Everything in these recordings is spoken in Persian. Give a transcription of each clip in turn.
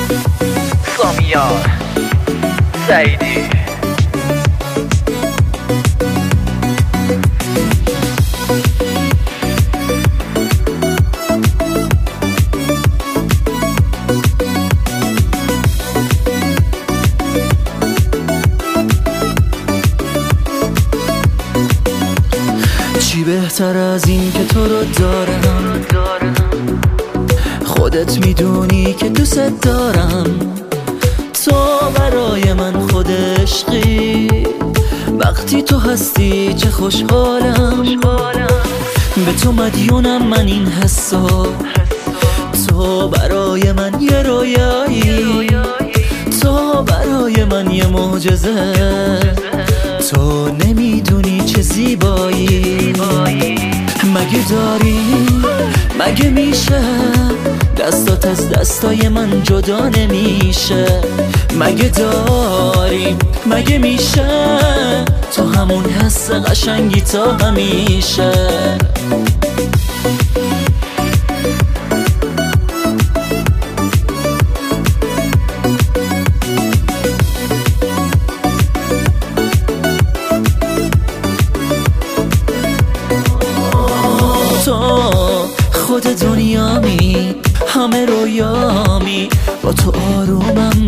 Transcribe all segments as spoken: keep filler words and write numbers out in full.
سامیار سعیدی. چی بهتر از این که تو رو دارم، خودت میدونی که دوست دارم. تو برای من خود عشقی، وقتی تو هستی چه خوشحالم. به تو مدیونم من این حسا، تو برای من یه رویایی، تو برای من یه معجزه. تو نمیدونی چه زیبایی، مگه داری مگه میشه دستات از دستای من جدا نمیشه. مگه داری مگه میشه تو همون حس قشنگی تا همیشه. تو خود دنیامی، همه رویامی، با تو آرومم.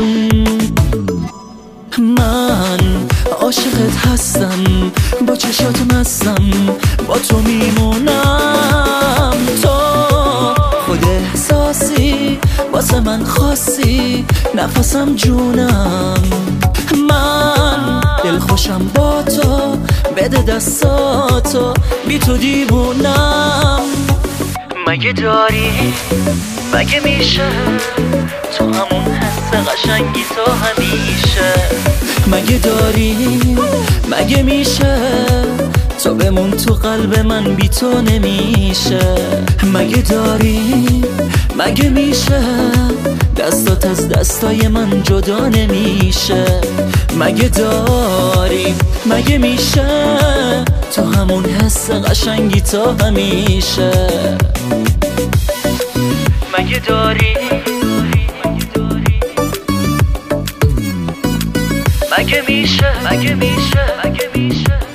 من عاشقت هستم، با چشات مستم، با تو میمونم. تو خود احساسی، واسه من خاصی، نفسم جونم. من دلخوشم با تو، بده دستاتو، بی تو دیوونم. مگه داری مگه میشه تو همون حس قشنگی تا همیشه. مگه داری مگه میشه تو بمون تو قلب من، بی تو نمیشه. مگه داری مگه میشه دستات از دستای من جدا نمیشه. مگه داری مگه میشه تو همون حس قشنگی تا همیشه. مگه داری مگه میشه مگه میشه مگه میشه